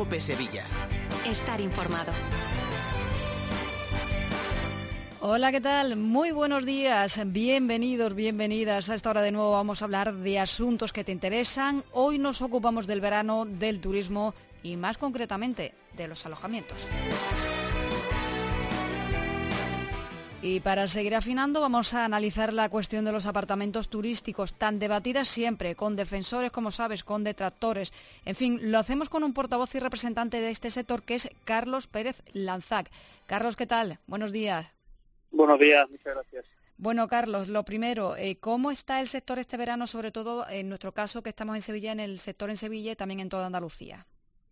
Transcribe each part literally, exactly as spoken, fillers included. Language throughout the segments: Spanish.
COPE Sevilla. Estar informado. Hola, ¿qué tal? Muy buenos días, bienvenidos, bienvenidas. A esta hora de nuevo vamos a hablar de asuntos que te interesan. Hoy nos ocupamos del verano, del turismo y más concretamente de los alojamientos. Y para seguir afinando vamos a analizar la cuestión de los apartamentos turísticos, tan debatida siempre, con defensores, como sabes, con detractores. En fin, lo hacemos con un portavoz y representante de este sector que es Carlos Pérez Lanzac. Carlos, ¿qué tal? Buenos días. Buenos días, muchas gracias. Bueno, Carlos, lo primero, eh, ¿cómo está el sector este verano, sobre todo en nuestro caso que estamos en Sevilla, en el sector en Sevilla y también en toda Andalucía?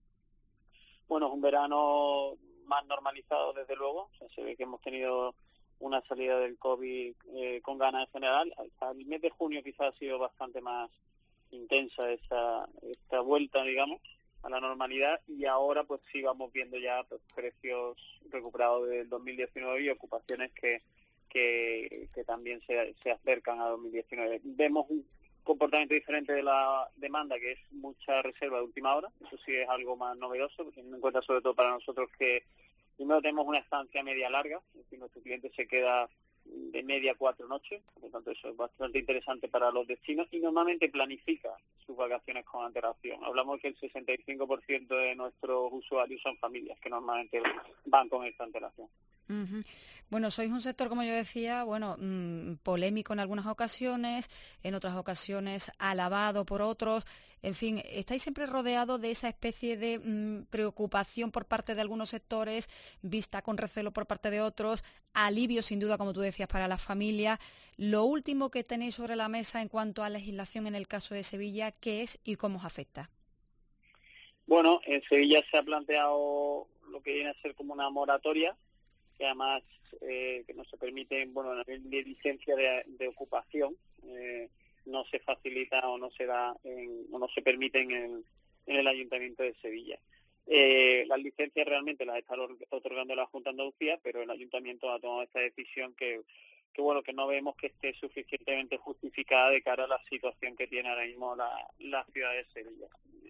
Bueno, es un verano más normalizado, desde luego. O sea, se ve que hemos tenido una salida del COVID eh, con ganas en general. Hasta el mes de junio quizás ha sido bastante más intensa esa esta vuelta, digamos, a la normalidad, y ahora pues sí vamos viendo ya pues, precios recuperados del dos mil diecinueve y ocupaciones que que, que también se, se acercan a dos mil diecinueve. Vemos un comportamiento diferente de la demanda, que es mucha reserva de última hora. Eso sí es algo más novedoso, teniendo en cuenta sobre todo para nosotros que primero tenemos una estancia media larga, es decir, nuestro cliente se queda de media cuatro noches, por lo tanto eso es bastante interesante para los destinos, y normalmente planifica sus vacaciones con antelación. Hablamos que el sesenta y cinco por ciento de nuestros usuarios son familias que normalmente van con esta antelación. Uh-huh. Bueno, sois un sector, como yo decía, bueno, mmm, polémico en algunas ocasiones, en otras ocasiones alabado por otros. En fin, estáis siempre rodeados de esa especie de mmm, preocupación por parte de algunos sectores, vista con recelo por parte de otros, alivio sin duda, como tú decías, para las familias. Lo último que tenéis sobre la mesa en cuanto a legislación en el caso de Sevilla, ¿qué es y cómo os afecta? Bueno, en Sevilla se ha planteado lo que viene a ser como una moratoria, que además eh, que no se permite, bueno, la licencia de, de ocupación eh, no se facilita o no se da en, o no se permite en el, en el Ayuntamiento de Sevilla. Eh, las licencias realmente las está otorgando la Junta de Andalucía, pero el Ayuntamiento ha tomado esta decisión que, que bueno, que no vemos que esté suficientemente justificada de cara a la situación que tiene ahora mismo la, la ciudad de Sevilla.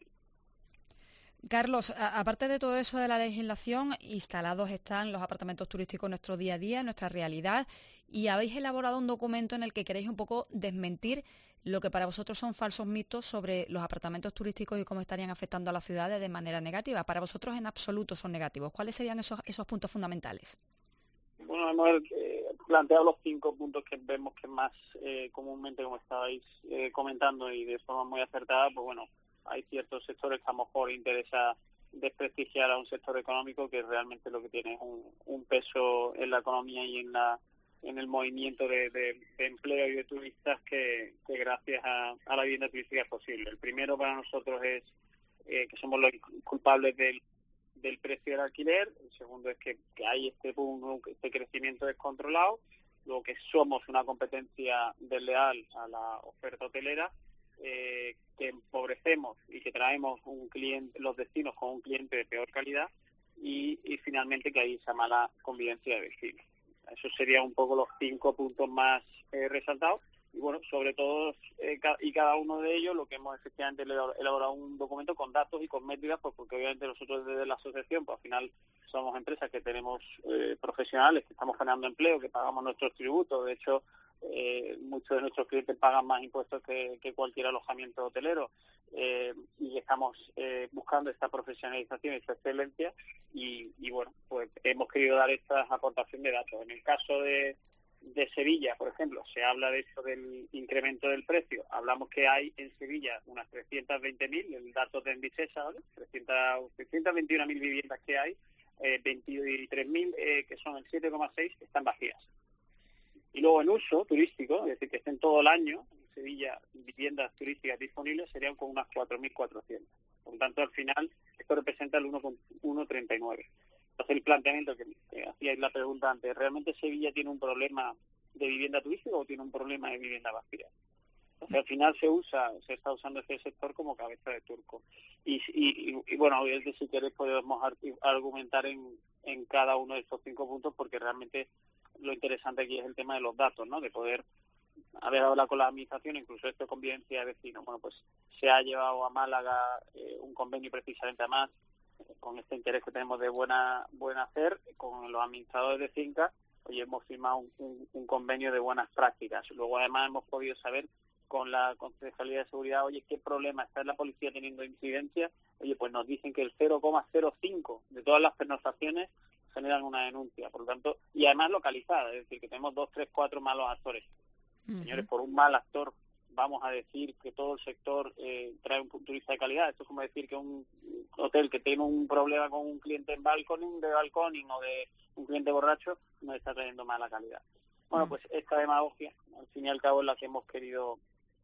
Carlos, a, aparte de todo eso de la legislación, instalados están los apartamentos turísticos en nuestro día a día, en nuestra realidad, y habéis elaborado un documento en el que queréis un poco desmentir lo que para vosotros son falsos mitos sobre los apartamentos turísticos y cómo estarían afectando a las ciudades de manera negativa. Para vosotros en absoluto son negativos. ¿Cuáles serían esos, esos puntos fundamentales? Bueno, hemos eh, planteado los cinco puntos que vemos que más eh, comúnmente, como estabais eh, comentando y de forma muy acertada, pues bueno, hay ciertos sectores que a lo mejor interesa desprestigiar a un sector económico que realmente lo que tiene es un, un peso en la economía y en la en el movimiento de, de, de empleo y de turistas que, que gracias a, a la vivienda turística es posible. El primero para nosotros es eh, que somos los culpables del, del precio del alquiler. El segundo es que, que hay este boom, este crecimiento descontrolado. Luego que somos una competencia desleal a la oferta hotelera. Eh, que empobrecemos y que traemos un cliente, los destinos con un cliente de peor calidad, y, y finalmente que hay esa mala convivencia de vecinos. Eso serían un poco los cinco puntos más eh, resaltados, y bueno, sobre todo eh, ca- y cada uno de ellos lo que hemos efectivamente elaborado un documento con datos y con métricas, pues porque obviamente nosotros desde la asociación, pues al final somos empresas que tenemos eh, profesionales, que estamos generando empleo, que pagamos nuestros tributos. De hecho, Eh, muchos de nuestros clientes pagan más impuestos que, que cualquier alojamiento hotelero, eh, y estamos eh, buscando esta profesionalización y esta excelencia, y, y bueno, pues hemos querido dar esta aportación de datos. En el caso de, de Sevilla, por ejemplo, se habla de eso del incremento del precio. Hablamos que hay en Sevilla unas trescientas veinte mil, el dato de Endicesa, ¿vale? trescientas veintiuna mil viviendas que hay, eh, veintitrés mil eh, que son el siete coma seis están vacías. Y luego en uso turístico, es decir, que estén todo el año en Sevilla viviendas turísticas disponibles, serían con unas cuatro mil cuatrocientas. Por lo tanto, al final, esto representa el uno coma treinta y nueve. Entonces, el planteamiento que, que hacíais la pregunta antes, ¿realmente Sevilla tiene un problema de vivienda turística o tiene un problema de vivienda vacía? Entonces, al final se usa, se está usando este sector como cabeza de turco. Y, y, y, y bueno, obviamente, si queréis podemos argumentar en, en cada uno de estos cinco puntos, porque realmente lo interesante aquí es el tema de los datos, ¿no? De poder haber hablado con la administración, incluso esto de convivencia de vecinos. Bueno, pues se ha llevado a Málaga eh, un convenio precisamente, además, con este interés que tenemos de buena buena hacer, con los administradores de fincas, hoy hemos firmado un, un, un convenio de buenas prácticas. Luego además hemos podido saber con la Concejalía de Seguridad, oye, ¿qué problema está en la policía teniendo incidencia? Oye, pues nos dicen que el cero coma cero cinco de todas las pernoctaciones generan una denuncia, por lo tanto, y además localizada, es decir, que tenemos dos, tres, cuatro malos actores. Uh-huh. Señores, por un mal actor vamos a decir que todo el sector eh, trae un turista de calidad. Esto es como decir que un hotel que tiene un problema con un cliente en balconing, de balconing o de un cliente borracho, no está trayendo mala calidad. Bueno, pues esta demagogia, al fin y al cabo, es la que hemos querido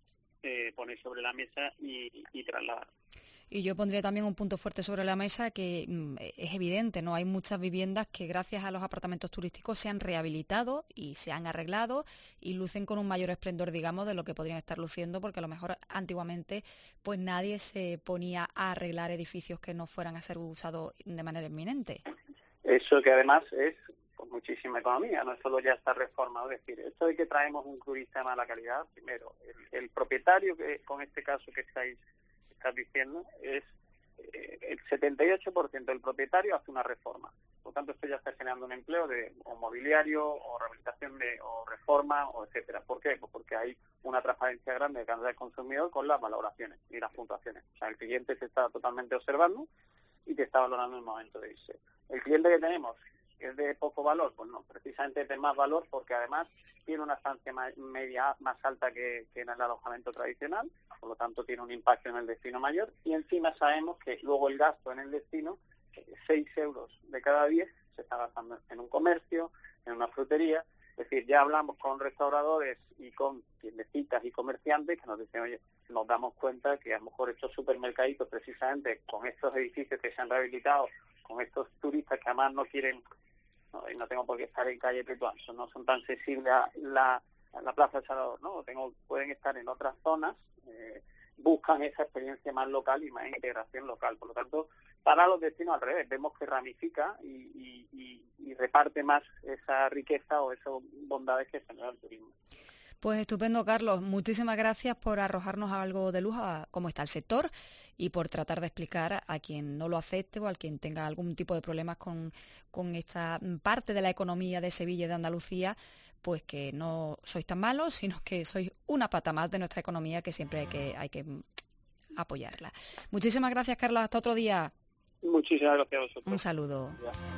eh, poner sobre la mesa y, y trasladar. Y yo pondría también un punto fuerte sobre la mesa que mm, es evidente, ¿no? Hay muchas viviendas que gracias a los apartamentos turísticos se han rehabilitado y se han arreglado y lucen con un mayor esplendor, digamos, de lo que podrían estar luciendo, porque a lo mejor antiguamente pues nadie se ponía a arreglar edificios que no fueran a ser usados de manera inminente. Eso que además es pues, muchísima economía, no solo ya está reformado. Es decir, esto de que traemos un turista de mala calidad, primero, el, el propietario, que con este caso que estáis estás diciendo, es eh, el setenta y ocho por ciento del propietario hace una reforma. Por lo tanto, esto ya está generando un empleo de o mobiliario, o rehabilitación, de o reforma, o etcétera. ¿Por qué? Pues porque hay una transparencia grande de cara del consumidor con las valoraciones y las puntuaciones. O sea, el cliente se está totalmente observando y te está valorando en el momento de irse. El cliente que tenemos, que es de poco valor, pues no, precisamente es de más valor porque además tiene una estancia media más alta que, que en el alojamiento tradicional, por lo tanto tiene un impacto en el destino mayor, y encima sabemos que luego el gasto en el destino, seis euros de cada diez, se está gastando en un comercio, en una frutería. Es decir, ya hablamos con restauradores y con tiendecitas y comerciantes que nos dicen, oye, nos damos cuenta que a lo mejor estos supermercaditos, precisamente con estos edificios que se han rehabilitado, con estos turistas que además no quieren, no, no tengo por qué estar en calle Tetuán, no son tan sensibles a la, a la Plaza del Salvador, ¿no? Tengo, pueden estar en otras zonas, eh, buscan esa experiencia más local y más integración local. Por lo tanto, para los destinos al revés, vemos que ramifica y, y, y, y reparte más esa riqueza o esas bondades que genera el turismo. Pues estupendo, Carlos. Muchísimas gracias por arrojarnos algo de luz a cómo está el sector y por tratar de explicar a quien no lo acepte o a quien tenga algún tipo de problemas con, con esta parte de la economía de Sevilla y de Andalucía, pues que no sois tan malos, sino que sois una pata más de nuestra economía que siempre hay que, hay que apoyarla. Muchísimas gracias, Carlos. Hasta otro día. Muchísimas gracias a vosotros. Un saludo.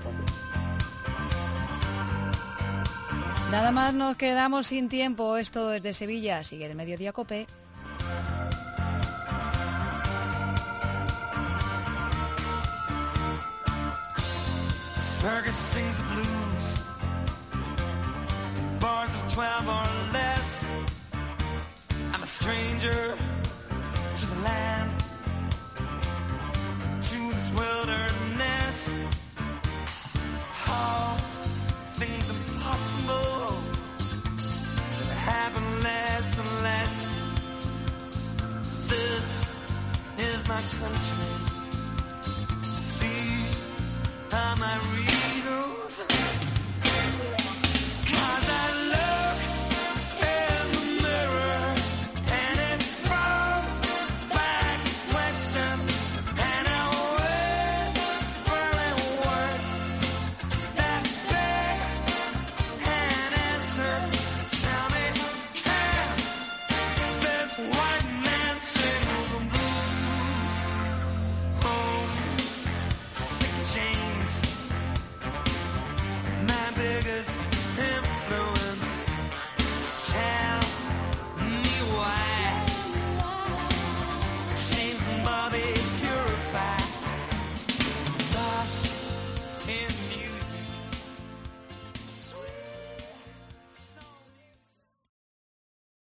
Nada más nos quedamos sin tiempo. Esto desde Sevilla. Sigue el Mediodía COPE. Fergus sings the blues, bars of twelve or less. I'm a stranger to the land, to this wilderness. How things impossible happen less and less. This is my country. These are my reasons.